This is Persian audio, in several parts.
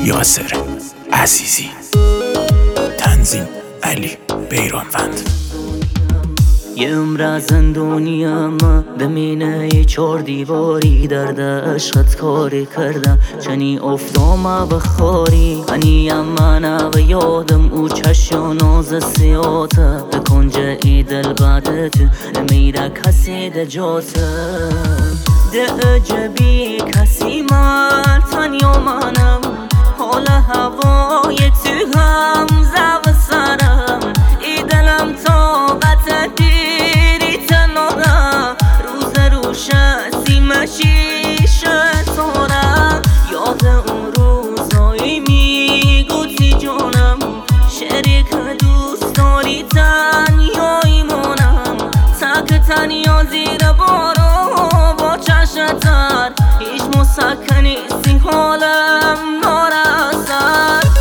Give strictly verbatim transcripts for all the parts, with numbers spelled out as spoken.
یاسر عزیزی. تنظیم علی بیرانوند. یه عمر از زندونیم بمینه چار دیواری، درد عشقت کاری کردم چنی افتام بخاری. هنیم من و یادم او چشم ناز سیاته، به کنج ای دل بعدت نمیره کسی ده جاته. ده عجبی کسی من تنیا منم، حال هوای تو هم زو سرم. ای دلم طاقت دیری تناره، روز روش سیم شیشه تاره. یاد اون روزایی میگوتی جانم، شریک دوست داری تنیایی مانم. تک تنیا زیر بارو با چشتر، هیچ مسکنی سی حالم نارسد.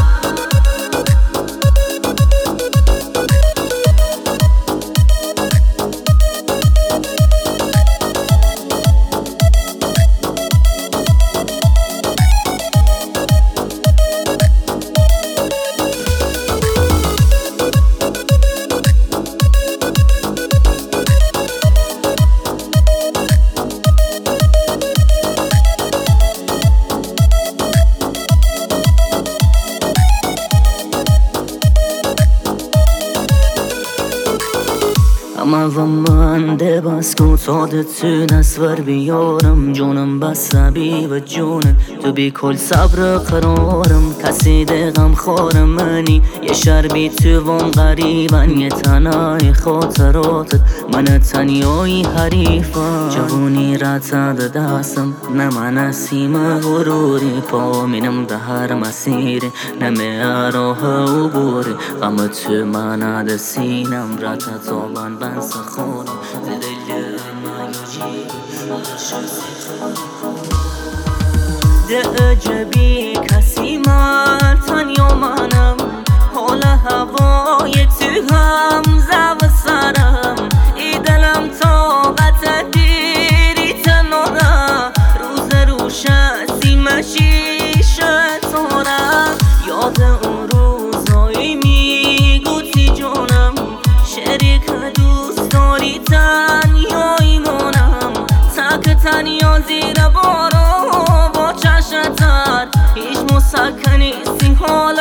اما و من ده بس کن سادت نسور بیارم، جونم بس بی و جونم تو بی کل صبر قرارم. کسی ده غم خارم منی، یه شربی تو وان غریبن، یه تنهای خاطراتت من تنیایی حریفم. جوانی رتد دستم نه من سیم غروری، پا مینم ده هر مسیری نمی راه عبوری. غم تو من ده سینم رتد تابن بن سخونم دل ده عجبی کسی من تنیا منم، حال هوای تو هم زو سرم. ای دلم طاقت دیری تناره، روز روش سیم شیشه تاره. یاد اون روزایی میگوتی جانم، شریک دوست داری تنیایی مانم. تک تنیا زیر بارو با چشتر، هیچ مسکنی سی حال